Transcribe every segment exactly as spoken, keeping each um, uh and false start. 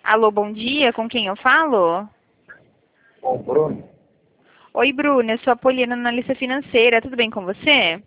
Alô, bom dia, com quem eu falo? Com o Bruno? Oi, Bruna, eu sou a Poliana, analista financeira, tudo bem com você?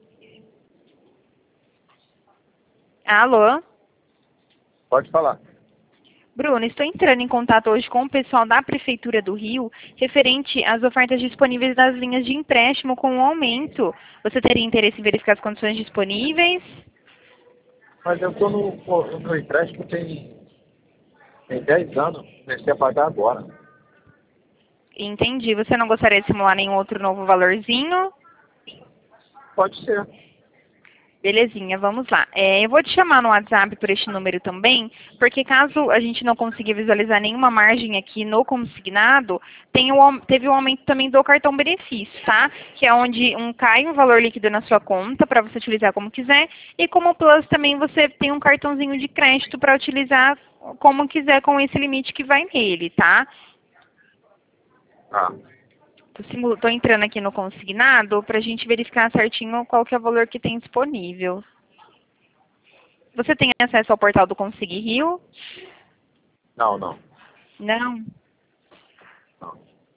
Alô? Pode falar. Bruna, estou entrando em contato hoje com o pessoal da Prefeitura do Rio, referente às ofertas disponíveis das linhas de empréstimo com o aumento. Você teria interesse em verificar as condições disponíveis? Mas eu estou no, no meu empréstimo tem, tem dez anos, comecei a pagar agora. Entendi. Você não gostaria de simular nenhum outro novo valorzinho? Pode ser. Belezinha, vamos lá. É, eu vou te chamar no WhatsApp por este número também, porque caso a gente não consiga visualizar nenhuma margem aqui no consignado, tem o, aum- teve o aumento também do cartão benefício, tá? Que é onde um cai um valor líquido na sua conta para você utilizar como quiser, e como plus também você tem um cartãozinho de crédito para utilizar como quiser com esse limite que vai nele, tá? Ah, Estou entrando aqui no consignado para a gente verificar certinho qual que é o valor que tem disponível. Você tem acesso ao portal do Consegui Rio? não, não, Não? não.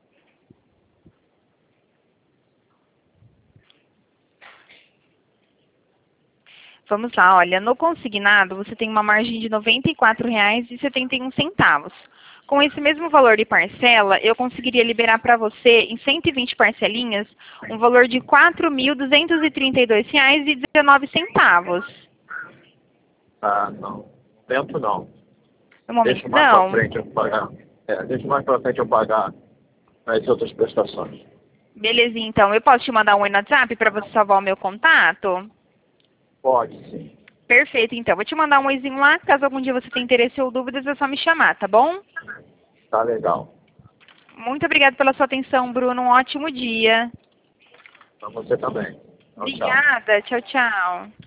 Vamos lá, olha, no consignado você tem uma margem de noventa e quatro reais e setenta e um centavos. Com esse mesmo valor de parcela, eu conseguiria liberar para você, em cento e vinte parcelinhas, um valor de quatro mil duzentos e trinta e dois reais e dezenove centavos. Ah, não. Tento não. No momento, Deixa mais para não. frente eu pagar. É, deixa mais para frente eu pagar as outras prestações. Belezinha, então. Eu posso te mandar um oi no WhatsApp para você salvar o meu contato? Pode, sim. Perfeito, então. Vou te mandar um oizinho lá. Caso algum dia você tenha interesse ou dúvidas, é só me chamar, tá bom? Tá legal. Muito obrigada pela sua atenção, Bruno. Um ótimo dia. Para você também. Tchau, tchau. Obrigada. Tchau, tchau.